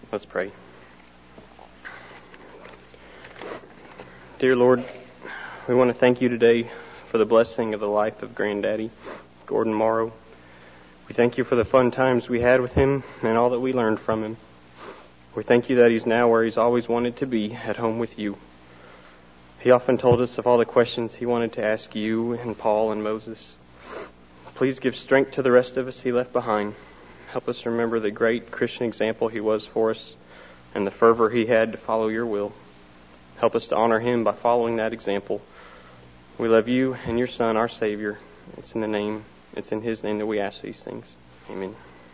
Let's pray. Dear Lord, we want to thank you today for the blessing of the life of Granddaddy, Gordon Morrow. We thank you for the fun times we had with him and all that we learned from him. We thank you that he's now where he's always wanted to be, at home with you. He often told us of all the questions he wanted to ask you and Paul and Moses. Please give strength to the rest of us he left behind. Help us remember the great Christian example he was for us and the fervor he had to follow your will. Help us to honor him by following that example. We love you and your Son, our Savior. It's in his name that we ask these things. Amen.